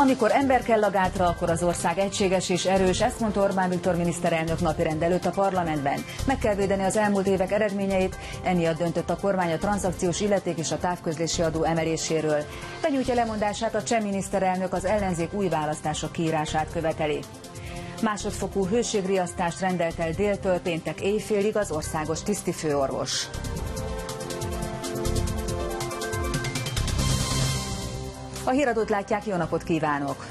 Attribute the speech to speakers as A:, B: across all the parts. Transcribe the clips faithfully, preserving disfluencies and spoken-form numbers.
A: Amikor ember kell a gátra, akkor az ország egységes és erős, ezt mondta Orbán Viktor miniszterelnök napirend előtt a parlamentben. Meg kell védeni az elmúlt évek eredményeit, emiatt döntött a kormány a tranzakciós illeték és a távközlési adó emeléséről. Benyújtja lemondását a cseh miniszterelnök, az ellenzék új választások kiírását követeli. Másodfokú hőségriasztást rendelt el déltől péntek éjfélig az országos tisztifőorvos. A híradót látják, jó napot kívánok!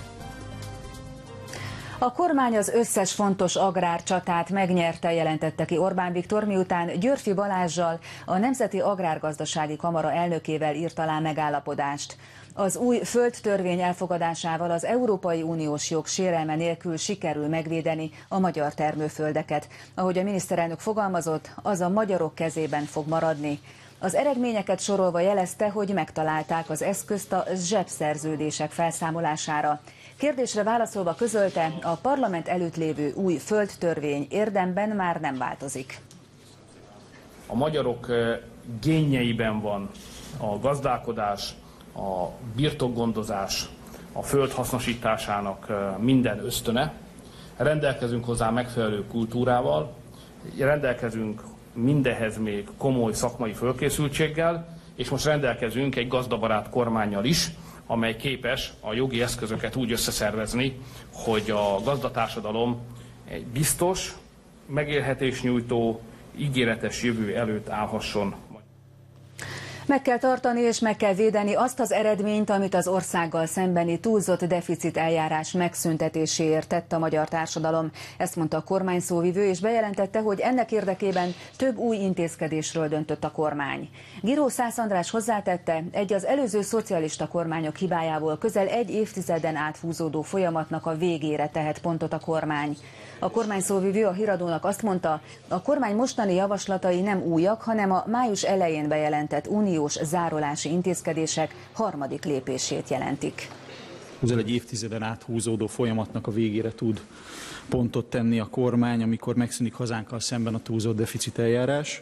A: A kormány az összes fontos agrárcsatát megnyerte, jelentette ki Orbán Viktor, miután Györffy Balázssal, a Nemzeti Agrárgazdasági Kamara elnökével írt alá megállapodást. Az új földtörvény elfogadásával az Európai Uniós jog sérelme nélkül sikerül megvédeni a magyar termőföldeket. Ahogy a miniszterelnök fogalmazott, az a magyarok kezében fog maradni. Az eredményeket sorolva jelezte, hogy megtalálták az eszközt a zsebszerződések felszámolására. Kérdésre válaszolva közölte, a parlament előtt lévő új földtörvény érdemben már nem változik.
B: A magyarok génjeiben van a gazdálkodás, a birtokgondozás, a föld hasznosításának minden ösztöne. Rendelkezünk hozzá megfelelő kultúrával, rendelkezünk mindehhez még komoly szakmai fölkészültséggel, és most rendelkezünk egy gazdabarát kormánnyal is, amely képes a jogi eszközöket úgy összeszervezni, hogy a gazdatársadalom egy biztos, megélhetésnyújtó, ígéretes jövő előtt állhasson.
A: Meg kell tartani és meg kell védeni azt az eredményt, amit az országgal szembeni túlzott deficit eljárás megszüntetéséért tett a magyar társadalom. Ezt mondta a kormány szóvivő, és bejelentette, hogy ennek érdekében több új intézkedésről döntött a kormány. Giró Szász András hozzátette, egy az előző szocialista kormányok hibájából közel egy évtizeden át húzódó folyamatnak a végére tehet pontot a kormány. A kormány szóvivő a híradónak azt mondta, a kormány mostani javaslatai nem újak, hanem a május elején bejelentett uniós zárolási intézkedések harmadik lépését jelentik.
C: Közel egy évtizeden át húzódó folyamatnak a végére tud pontot tenni a kormány, amikor megszűnik hazánkkal szemben a túlzott deficit eljárás.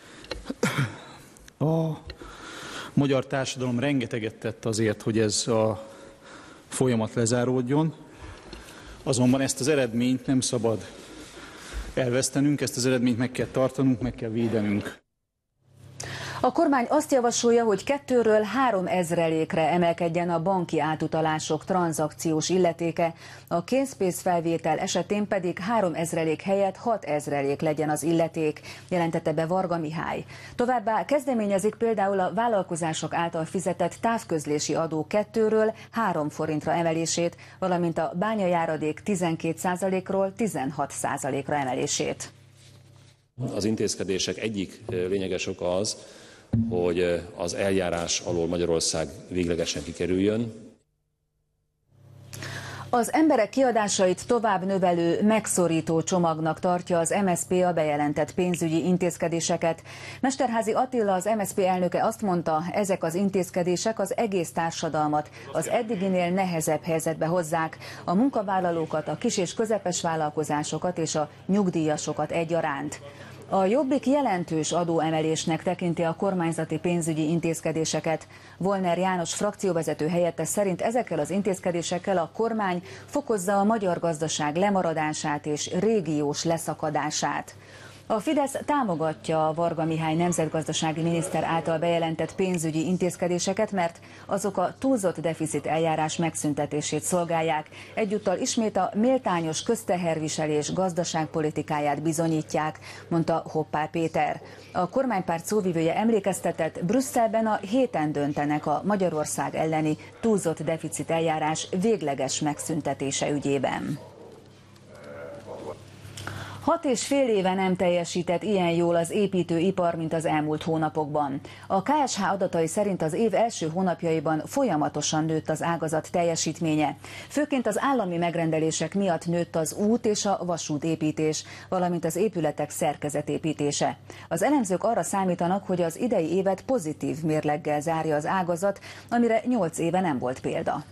C: A magyar társadalom rengeteget tett azért, hogy ez a folyamat lezáródjon. Azonban ezt az eredményt nem szabad elvesztenünk, ezt az eredményt meg kell tartanunk, meg kell védenünk.
A: A kormány azt javasolja, hogy kettőről három ezrelékre emelkedjen a banki átutalások tranzakciós illetéke, a készpénzfelvétel esetén pedig három ezrelék helyett hat ezrelék legyen az illeték, jelentette be Varga Mihály. Továbbá kezdeményezik például a vállalkozások által fizetett távközlési adó kettőről három forintra emelését, valamint a bányajáradék tizenkét százalékról tizenhat százalékra emelését.
D: Az intézkedések egyik lényeges oka az, hogy az eljárás alól Magyarország véglegesen kikerüljön.
A: Az emberek kiadásait tovább növelő, megszorító csomagnak tartja az em es zé pé a bejelentett pénzügyi intézkedéseket. Mesterházy Attila, az em es zé pé elnöke azt mondta, ezek az intézkedések az egész társadalmat az eddiginél nehezebb helyzetbe hozzák, a munkavállalókat, a kis- és közepes vállalkozásokat és a nyugdíjasokat egyaránt. A Jobbik jelentős adóemelésnek tekinti a kormányzati pénzügyi intézkedéseket. Volner János frakcióvezető helyettes szerint ezekkel az intézkedésekkel a kormány fokozza a magyar gazdaság lemaradását és régiós leszakadását. A Fidesz támogatja a Varga Mihály nemzetgazdasági miniszter által bejelentett pénzügyi intézkedéseket, mert azok a túlzott deficit eljárás megszüntetését szolgálják. Egyúttal ismét a méltányos közteherviselés gazdaságpolitikáját bizonyítják, mondta Hoppár Péter. A kormánypárt szóvivője emlékeztetett, Brüsszelben a héten döntenek a Magyarország elleni túlzott deficit eljárás végleges megszüntetése ügyében. Hat és fél éve nem teljesített ilyen jól az építőipar, mint az elmúlt hónapokban. A ká es há adatai szerint az év első hónapjaiban folyamatosan nőtt az ágazat teljesítménye. Főként az állami megrendelések miatt nőtt az út és a vasútépítés, valamint az épületek szerkezetépítése. Az elemzők arra számítanak, hogy az idei évet pozitív mérleggel zárja az ágazat, amire nyolc éve nem volt példa.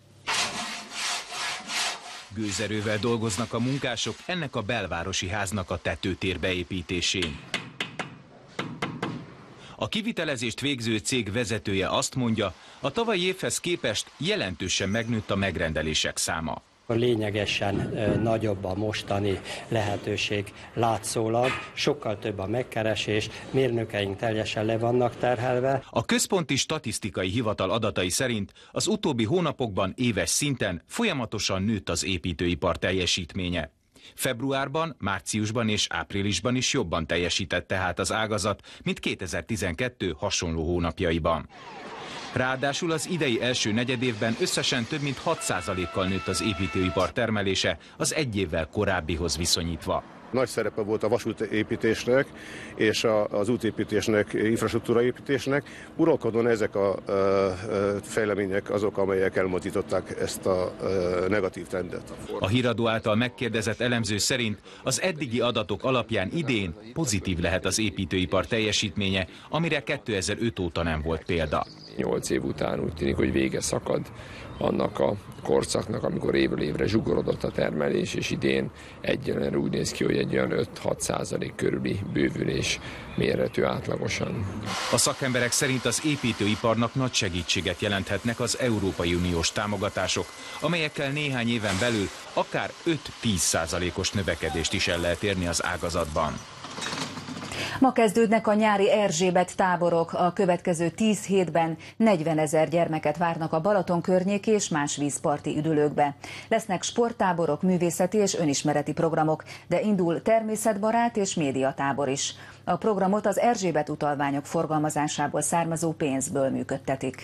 E: Gőzerővel dolgoznak a munkások ennek a belvárosi háznak a tetőtér beépítésén. A kivitelezést végző cég vezetője azt mondja, a tavalyi évhez képest jelentősen megnőtt a megrendelések száma.
F: Lényegesen nagyobb a mostani lehetőség látszólag, sokkal több a megkeresés, mérnökeink teljesen le vannak terhelve.
E: A Központi Statisztikai Hivatal adatai szerint az utóbbi hónapokban éves szinten folyamatosan nőtt az építőipar teljesítménye. Februárban, márciusban és áprilisban is jobban teljesített tehát az ágazat, mint kétezer-tizenkettő hasonló hónapjaiban. Ráadásul az idei első negyedévben összesen több mint hat százalékkal nőtt az építőipar termelése az egy évvel korábbihoz viszonyítva.
G: Nagy szerepe volt a vasútépítésnek és az útépítésnek, infrastruktúraépítésnek. Uralkodóan ezek a fejlemények azok, amelyek elmozdították ezt a negatív trendet.
E: A híradó által megkérdezett elemző szerint az eddigi adatok alapján idén pozitív lehet az építőipar teljesítménye, amire kétezer-öt óta nem volt példa.
H: Nyolc év után úgy tűnik, hogy vége szakad annak a korszaknak, amikor évről évre zsugorodott a termelés, és idén egyenlően úgy néz ki, hogy egy olyan öt-hat százalék körüli bővülés mérhető átlagosan.
E: A szakemberek szerint az építőiparnak nagy segítséget jelenthetnek az Európai Uniós támogatások, amelyekkel néhány éven belül akár öt-tíz százalékos növekedést is el lehet érni az ágazatban.
A: Ma kezdődnek a nyári Erzsébet táborok. A következő tíz hétben negyvenezer gyermeket várnak a Balaton környéki és más vízparti üdülőkbe. Lesznek sporttáborok, művészeti és önismereti programok, de indul természetbarát és médiatábor is. A programot az Erzsébet utalványok forgalmazásából származó pénzből működtetik.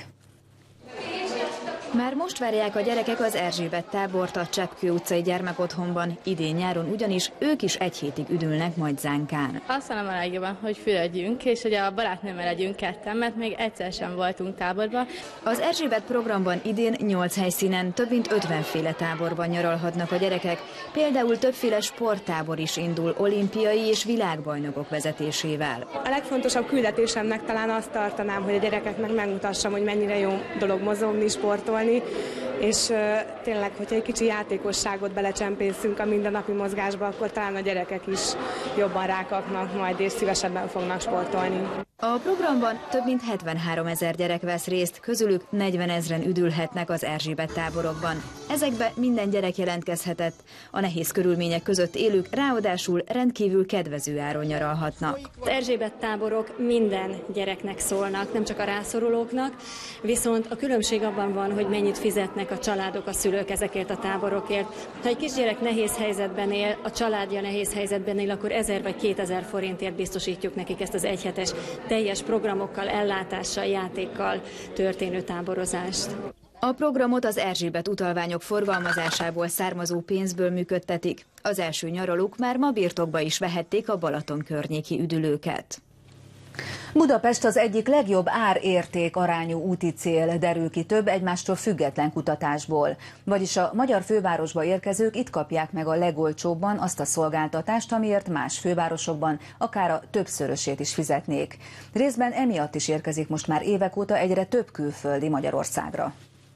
I: Már most várják a gyerekek az Erzsébet tábort a Cseppkő utcai gyermekotthonban. Idén nyáron ugyanis ők is egy hétig üdülnek majd Zánkán.
J: Azt mondom a legjobban, hogy fürödjünk, és hogy a barátnőmmel legyünk ketten, mert még egyszer sem voltunk táborban.
I: Az Erzsébet programban idén nyolc helyszínen több mint ötvenféle táborban nyaralhatnak a gyerekek. Például többféle sporttábor is indul olimpiai és világbajnokok vezetésével.
K: A legfontosabb küldetésemnek talán azt tartanám, hogy a gyerekeknek megmutassam, hogy mennyire jó dolog mozogni, sportolni, és uh, tényleg, hogyha egy kicsi játékosságot belecsempészünk a mindennapi mozgásba, akkor talán a gyerekek is jobban rákapnak majd, és szívesebben fognak sportolni.
I: A programban több mint hetvenháromezer gyerek vesz részt, közülük negyvenezren üdülhetnek az Erzsébet táborokban. Ezekbe minden gyerek jelentkezhetett. A nehéz körülmények között élők ráadásul rendkívül kedvező áron nyaralhatnak.
L: Az Erzsébet táborok minden gyereknek szólnak, nem csak a rászorulóknak, viszont a különbség abban van, hogy mennyit fizetnek a családok, a szülők ezekért a táborokért. Ha egy kisgyerek nehéz helyzetben él, a családja nehéz helyzetben él, akkor ezer vagy kétezer forintért biztosítjuk nekik ezt az egyhetes teljes programokkal, ellátással, játékkal történő táborozást.
I: A programot az Erzsébet utalványok forgalmazásából származó pénzből működtetik. Az első nyaralók már ma birtokba is vehették a Balaton környéki üdülőket.
A: Budapest az egyik legjobb ár-érték arányú úti cél, derül ki több egymástól független kutatásból. Vagyis a magyar fővárosba érkezők itt kapják meg a legolcsóbban azt a szolgáltatást, amiért más fővárosokban akár a többszörösét is fizetnék. Részben emiatt is érkezik most már évek óta egyre több külföldi Magyarországra.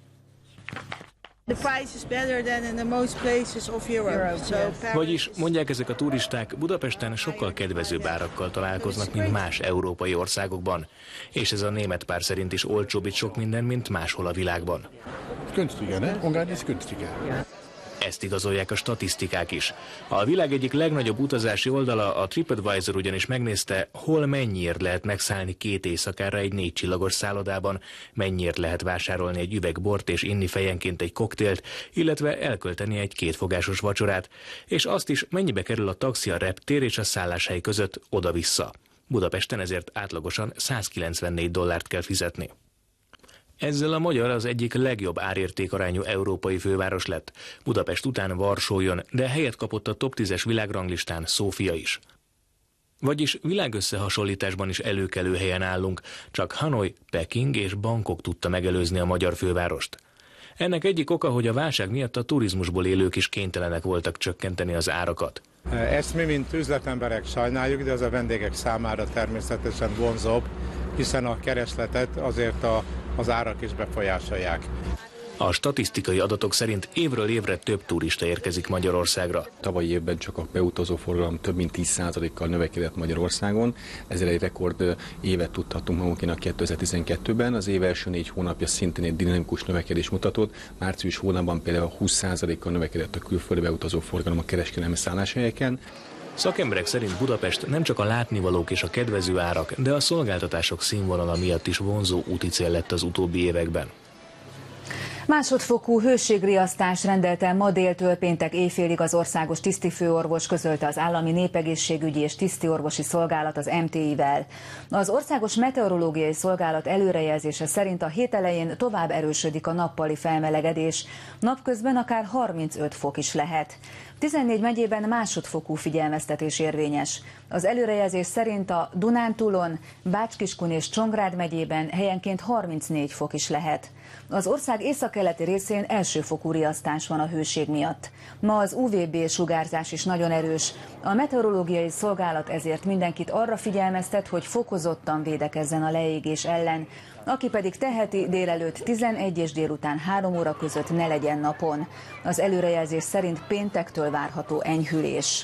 M: Vagyis, mondják ezek a turisták, Budapesten sokkal kedvezőbb árakkal találkoznak, mint más európai országokban. És ez a német pár szerint is olcsóbb itt sok minden, mint máshol a világban. Ezt igazolják a statisztikák is. A világ egyik legnagyobb utazási oldala, a TripAdvisor ugyanis megnézte, hol mennyiért lehet megszállni két éjszakára egy négy csillagos szállodában, mennyiért lehet vásárolni egy üveg bort és inni fejenként egy koktélt, illetve elkölteni egy kétfogásos vacsorát, és azt is, mennyibe kerül a taxi a reptér és a szálláshely között oda-vissza. Budapesten ezért átlagosan százkilencvennégy dollárt kell fizetni. Ezzel a magyar az egyik legjobb árértékarányú európai főváros lett. Budapest után Varsó jön, de helyet kapott a top tízes világranglistán Szófia is. Vagyis világösszehasonlításban is előkelő helyen állunk, csak Hanoi, Peking és Bangkok tudta megelőzni a magyar fővárost. Ennek egyik oka, hogy a válság miatt a turizmusból élők is kénytelenek voltak csökkenteni az árakat.
N: Ezt mi, mint üzletemberek sajnáljuk, de az a vendégek számára természetesen vonzóbb, hiszen a keresletet azért a, az árak is befolyásolják.
M: A statisztikai adatok szerint évről évre több turista érkezik Magyarországra.
O: Tavalyi évben csak a beutazó forgalom több mint tíz százalékkal növekedett Magyarországon, ezzel egy rekord évet tudhatunk magunkénak kétezer-tizenkettőben. Az év első négy hónapja szintén egy dinamikus növekedés mutatott. Március hónapban például húsz százalékkal növekedett a külföldi beutazó forgalom a kereskedelmi szálláshelyeken.
M: Szakemberek szerint Budapest nem csak a látnivalók és a kedvező árak, de a szolgáltatások színvonala miatt is vonzó úticél lett az utóbbi években.
A: Másodfokú hőségriasztás rendelte ma déltől péntek éjfélig az országos tisztifőorvos, közölte az Állami Népegészségügyi és Tisztiorvosi Szolgálat az em té i-vel. Az Országos Meteorológiai Szolgálat előrejelzése szerint a hét elején tovább erősödik a nappali felmelegedés, napközben akár harmincöt fok is lehet. tizennégy megyében másodfokú figyelmeztetés érvényes. Az előrejelzés szerint a Dunántúlon, Bács-Kiskun és Csongrád megyében helyenként harmincnégy fok is lehet. Az ország északkeleti részén elsőfokú riasztás van a hőség miatt. Ma az u vé bé sugárzás is nagyon erős. A meteorológiai szolgálat ezért mindenkit arra figyelmeztet, hogy fokozottan védekezzen a leégés ellen. Aki pedig teheti, délelőtt tizenegy és délután három óra között ne legyen napon. Az előrejelzés szerint péntektől várható enyhülés.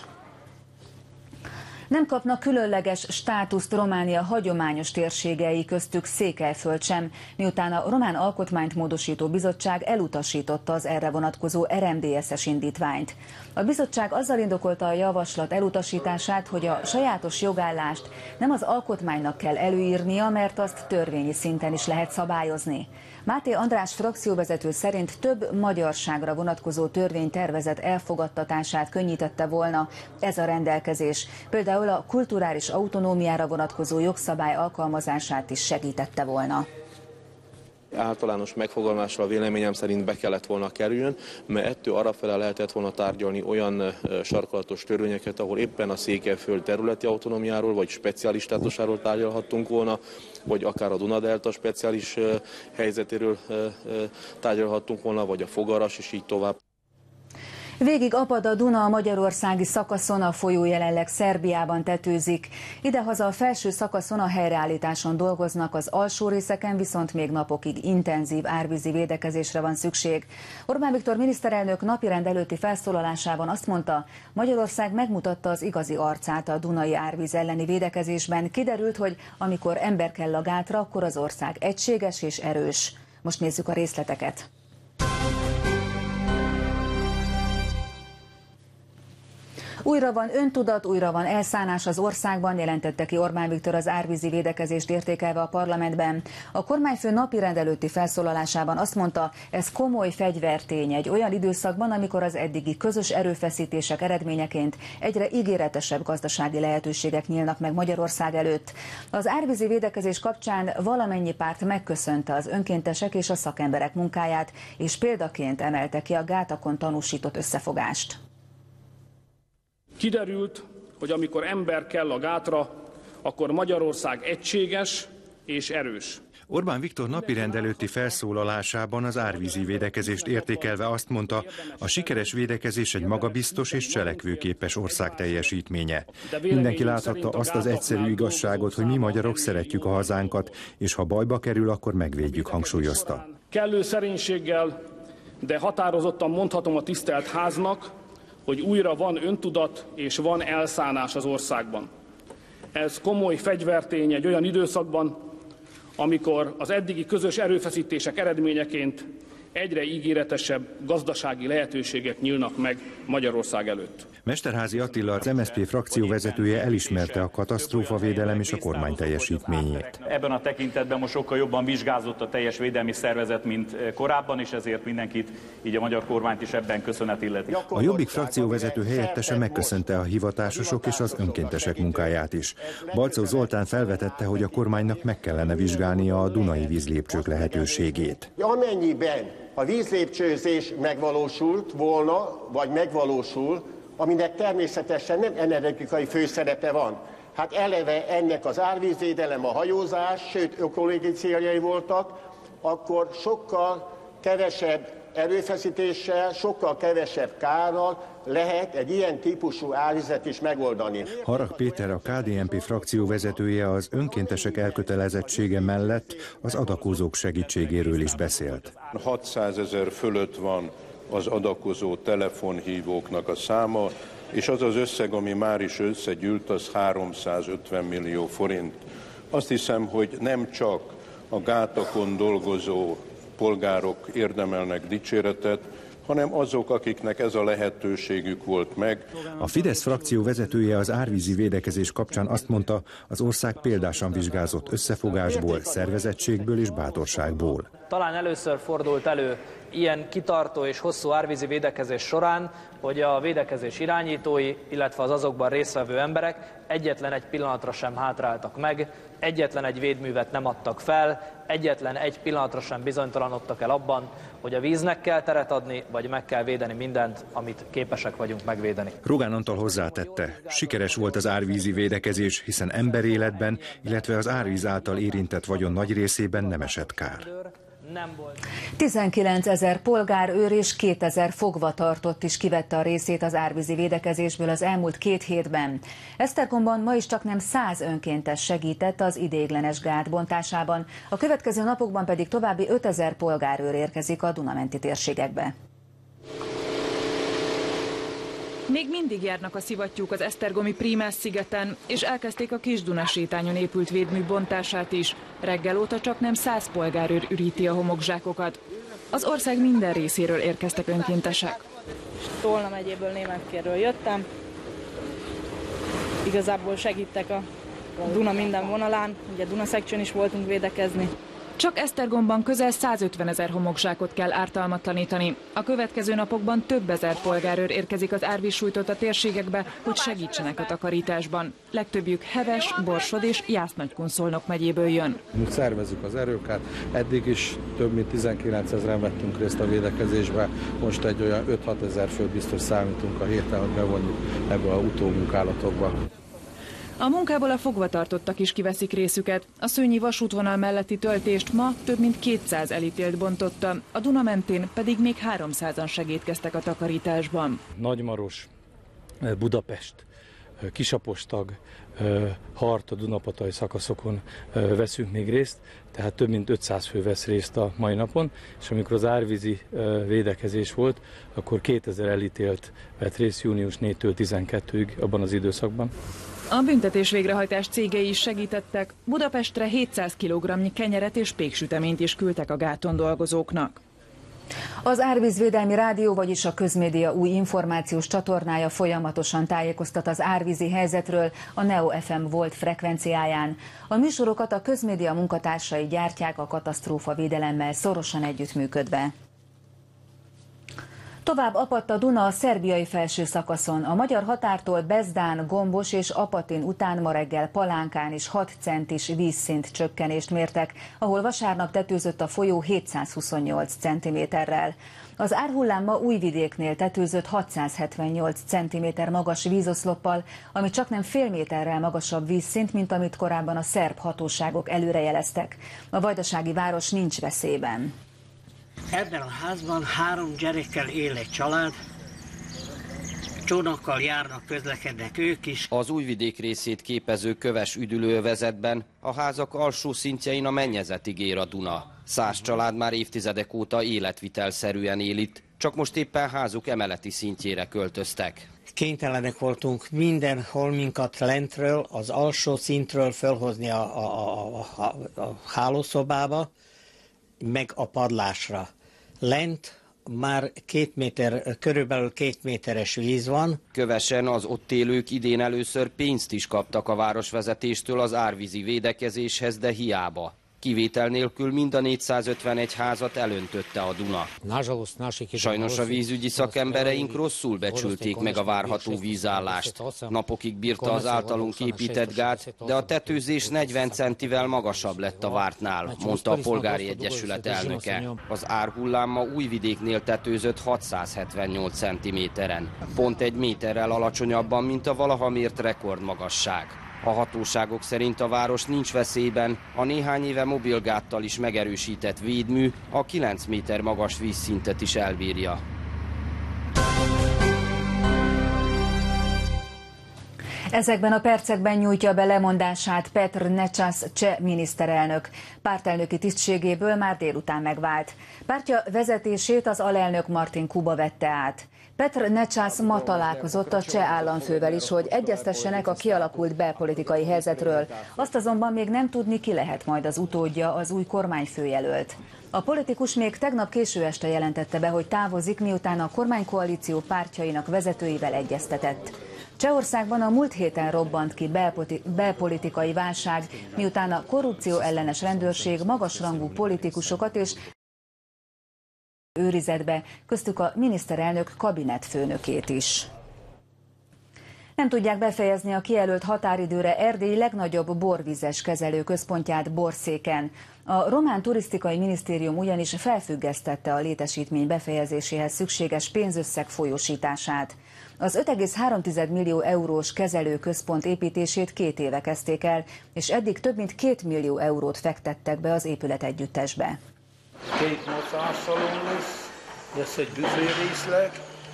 A: Nem kapnak különleges státuszt Románia hagyományos térségei, köztük Székelyföld sem, miután a Román Alkotmányt Módosító Bizottság elutasította az erre vonatkozó er em dé es-es indítványt. A bizottság azzal indokolta a javaslat elutasítását, hogy a sajátos jogállást nem az alkotmánynak kell előírnia, mert azt törvényi szinten is lehet szabályozni. Máté András frakcióvezető szerint több magyarságra vonatkozó törvénytervezet elfogadtatását könnyítette volna ez a rendelkezés. Például a kulturális autonómiára vonatkozó jogszabály alkalmazását is segítette volna.
P: Általános megfogalmazásra véleményem szerint be kellett volna kerüljön, mert ettől arrafele lehetett volna tárgyalni olyan sarkalatos törvényeket, ahol éppen a Székelyföld területi autonómiáról vagy speciális státusáról tárgyalhattunk volna, vagy akár a Duna-delta speciális helyzetéről tárgyalhattunk volna, vagy a Fogaras, és így tovább.
A: Végig apad a Duna a magyarországi szakaszon, a folyó jelenleg Szerbiában tetőzik. Idehaza a felső szakaszon a helyreállításon dolgoznak, az alsó részeken viszont még napokig intenzív árvízi védekezésre van szükség. Orbán Viktor miniszterelnök napirend előtti felszólalásában azt mondta, Magyarország megmutatta az igazi arcát a dunai árvíz elleni védekezésben. Kiderült, hogy amikor ember kell a gátra, akkor az ország egységes és erős. Most nézzük a részleteket. Újra van öntudat, újra van elszánás az országban, jelentette ki Orbán Viktor az árvízi védekezést értékelve a parlamentben. A kormányfő napirend előtti felszólalásában azt mondta, ez komoly fegyvertény egy olyan időszakban, amikor az eddigi közös erőfeszítések eredményeként egyre ígéretesebb gazdasági lehetőségek nyílnak meg Magyarország előtt. Az árvízi védekezés kapcsán valamennyi párt megköszönte az önkéntesek és a szakemberek munkáját, és példaként emelte ki a gátakon tanúsított összefogást.
B: Kiderült, hogy amikor ember kell a gátra, akkor Magyarország egységes és erős.
Q: Orbán Viktor napirend előtti felszólalásában az árvízi védekezést értékelve azt mondta, a sikeres védekezés egy magabiztos és cselekvőképes ország teljesítménye. Mindenki láthatta azt az egyszerű igazságot, hogy mi magyarok szeretjük a hazánkat, és ha bajba kerül, akkor megvédjük, hangsúlyozta.
B: Kellő szerénységgel, de határozottan mondhatom a tisztelt háznak, hogy újra van öntudat és van elszánás az országban. Ez komoly fegyvertény egy olyan időszakban, amikor az eddigi közös erőfeszítések eredményeként egyre ígéretesebb gazdasági lehetőségek nyílnak meg Magyarország előtt.
Q: Mesterházy Attila, az em es zé pé frakció vezetője elismerte a katasztrófavédelem és a kormány teljesítményét.
R: Ebben a tekintetben most sokkal jobban vizsgázott a teljes védelmi szervezet, mint korábban, és ezért mindenkit, így a magyar kormányt is ebben köszönet illeti.
Q: A Jobbik frakció vezető helyettese megköszönte a hivatásosok és az önkéntesek munkáját is. Balczó Zoltán felvetette, hogy a kormánynak meg kellene vizsgálnia a dunai vízlépcsők lehetőségét.
S: Amennyiben a vízlépcsőzés megvalósult volna, vagy megvalósul, aminek természetesen nem energetikai főszerepe van. Hát eleve ennek az árvízvédelem, a hajózás, sőt ökológiai céljai voltak, akkor sokkal kevesebb erőfeszítéssel, sokkal kevesebb kárral lehet egy ilyen típusú árvizet is megoldani.
Q: Harag Péter, a ká dé en pé frakció vezetője az önkéntesek elkötelezettsége mellett az adakozók segítségéről is beszélt.
T: hatszázezer fölött van az adakozó telefonhívóknak a száma, és az az összeg, ami már is összegyűlt, az háromszázötven millió forint. Azt hiszem, hogy nem csak a gátokon dolgozó polgárok érdemelnek dicséretet, hanem azok, akiknek ez a lehetőségük volt meg. A Fidesz frakció vezetője az árvízi védekezés kapcsán azt mondta, az ország példásan vizsgázott összefogásból, szervezettségből és bátorságból.
U: Talán először fordult elő ilyen kitartó és hosszú árvízi védekezés során, hogy a védekezés irányítói, illetve az azokban résztvevő emberek egyetlen egy pillanatra sem hátráltak meg, egyetlen egy védművet nem adtak fel, egyetlen egy pillanatra sem bizonytalanodtak el abban, hogy a víznek kell teret adni, vagy meg kell védeni mindent, amit képesek vagyunk megvédeni.
Q: Rogán Antal hozzátette, sikeres volt az árvízi védekezés, hiszen emberéletben, illetve az árvíz által érintett vagyon nagy részében nem esett kár.
A: tizenkilencezer polgárőr és kétezer fogvatartott is kivette a részét az árvízi védekezésből az elmúlt két hétben. Esztergomban ma is csaknem száz önkéntes segített az ideiglenes gát bontásában, a következő napokban pedig további ötezer polgárőr érkezik a Duna-menti térségekbe.
V: Még mindig járnak a szivattyúk az esztergomi Prímás szigeten, és elkezdték a Kis-Duna sétányon épült védmű bontását is. Reggel óta csaknem száz polgárőr üríti a homokzsákokat. Az ország minden részéről érkeztek önkéntesek.
W: Tolna megyéből, Németkéről jöttem. Igazából segítek a Duna minden vonalán, ugye Duna Section is voltunk védekezni.
V: Csak Esztergomban közel százötvenezer homokzsákot kell ártalmatlanítani. A következő napokban több ezer polgárőr érkezik az árvíz sújtotta térségekbe, hogy segítsenek a takarításban. Legtöbbjük Heves, Borsod és Jász-Nagykun-Szolnok megyéből jön.
X: Mi szervezzük az erőket, eddig is több mint tizenkilencezren vettünk részt a védekezésbe, most egy olyan öt-hat ezer fő biztos számítunk a héten, hogy bevonjuk ebbe a utómunkálatokba.
V: A munkából a fogvatartottak is kiveszik részüket. A Szőnyi vasútvonal melletti töltést ma több mint kétszáz elítélt bontotta, a Duna mentén pedig még háromszázan segítkeztek a takarításban.
X: Nagymaros, Budapest, Kisapostag, Hart, a Dunapataj szakaszokon veszünk még részt, tehát több mint ötszáz fő vesz részt a mai napon, és amikor az árvízi védekezés volt, akkor kétezer elítélt vett részt június négytől tizenkettőig abban az időszakban.
V: A büntetés végrehajtás cégei is segítettek. Budapestre hétszáz kilogramnyi kenyeret és péksüteményt is küldtek a gáton dolgozóknak.
A: Az Árvízvédelmi Rádió, vagyis a Közmédia új információs csatornája folyamatosan tájékoztat az árvízi helyzetről a Neo ef em volt frekvenciáján. A műsorokat a Közmédia munkatársai gyártják a katasztrófavédelemmel szorosan együttműködve. Tovább apadt a Duna a szerbiai felső szakaszon. A magyar határtól Bezdán, Gombos és Apatin után ma reggel Palánkán is hat centis vízszint csökkenést mértek, ahol vasárnap tetőzött a folyó hétszázhuszonnyolc centiméterrel. Az árhullám ma Újvidéknél tetőzött hatszázhetvennyolc centiméter magas vízoszloppal, ami csaknem fél méterrel magasabb vízszint, mint amit korábban a szerb hatóságok előrejeleztek. A vajdasági város nincs veszélyben.
Y: Ebben a házban három gyerekkel él egy család, csónakkal járnak, közlekednek ők is.
Z: Az Újvidék részét képező köves üdülőövezetben a házak alsó szintjein a mennyezetig ér a Duna. Száz család már évtizedek óta életvitelszerűen él itt, csak most éppen házuk emeleti szintjére költöztek.
Y: Kénytelenek voltunk minden holminkat lentről, az alsó szintről felhozni a, a, a, a, a hálószobába, meg a padlásra. Lent már két méter, körülbelül két méteres víz van.
Z: Kövesen az ott élők idén először pénzt is kaptak a városvezetéstől az árvízi védekezéshez, de hiába. Kivétel nélkül mind a négyszázötvenegy házat elöntötte a Duna. Sajnos a vízügyi szakembereink rosszul becsülték meg a várható vízállást. Napokig bírta az általunk épített gát, de a tetőzés negyven centivel magasabb lett a vártnál, mondta a Polgári Egyesület elnöke. Az árhullám ma Újvidéknél tetőzött hatszázhetvennyolc centiméteren. Pont egy méterrel alacsonyabban, mint a valaha mért rekordmagasság. A hatóságok szerint a város nincs veszélyben, a néhány éve mobilgáttal is megerősített védmű a kilenc méter magas vízszintet is elbírja.
A: Ezekben a percekben nyújtja be lemondását Petr Nečas cseh miniszterelnök. Pártelnöki tisztségéből már délután megvált. Pártja vezetését az alelnök Martin Kuba vette át. Petr Nečas ma találkozott a cseh államfővel is, hogy egyeztessenek a kialakult belpolitikai helyzetről. Azt azonban még nem tudni, ki lehet majd az utódja, az új kormányfőjelölt. A politikus még tegnap késő este jelentette be, hogy távozik, miután a kormánykoalíció pártjainak vezetőivel egyeztetett. Csehországban a múlt héten robbant ki belpolitikai válság, miután a korrupció ellenes rendőrség magasrangú politikusokat és őrizetbe, köztük a miniszterelnök kabinetfőnökét is. Nem tudják befejezni a kijelölt határidőre Erdély legnagyobb borvizes kezelő központját Borszéken. A román turisztikai minisztérium ugyanis felfüggesztette a létesítmény befejezéséhez szükséges pénzösszeg folyósítását. Az öt egész három millió eurós kezelőközpont építését két éve kezdték el, és eddig több mint két millió eurót fektettek be az épület együttesbe.
C: Két masszázsalon lesz, lesz egy büférészleg,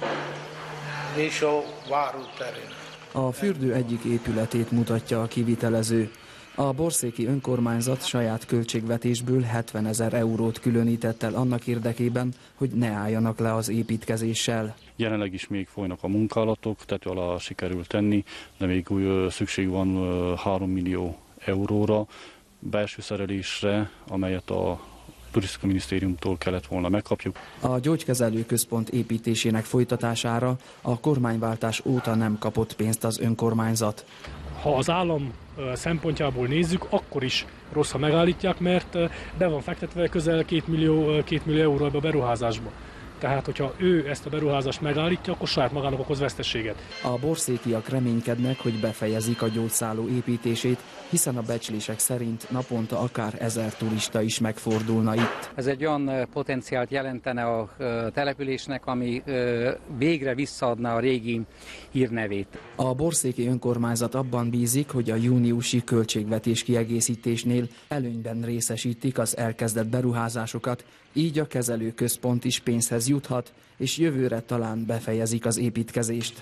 C: és a váróterén.
D: A fürdő egyik épületét mutatja a kivitelező. A borszéki önkormányzat saját költségvetésből hetvenezer eurót különített el annak érdekében, hogy ne álljanak le az építkezéssel.
E: Jelenleg is még folynak a munkálatok, tető alá sikerül tenni, de még új szükség van három millió euróra belső szerelésre, amelyet a Turisztikai Minisztériumtól kellett volna megkapjuk.
D: A gyógykezelő központ építésének folytatására a kormányváltás óta nem kapott pénzt az önkormányzat.
F: Ha az állam szempontjából nézzük, akkor is rossz, ha megállítják, mert be van fektetve közel két millió, két millió euró ebbe a beruházásba. Tehát, hogyha ő ezt a beruházást megállítja, akkor saját magának okoz veszteséget.
D: A borszékiak reménykednek, hogy befejezik a gyógyszálló építését, hiszen a becslések szerint naponta akár ezer turista is megfordulna itt.
G: Ez egy olyan potenciált jelentene a településnek, ami végre visszaadná a régi hírnevét.
D: A borszéki önkormányzat abban bízik, hogy a júniusi költségvetés kiegészítésnél előnyben részesítik az elkezdett beruházásokat, így a kezelőközpont is pénzhez juthat, és jövőre talán befejezik az építkezést.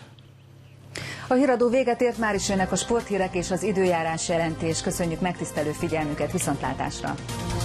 A: A híradó véget ért, már is jönnek a sporthírek és az időjárás jelentés. Köszönjük megtisztelő figyelmüket, viszontlátásra!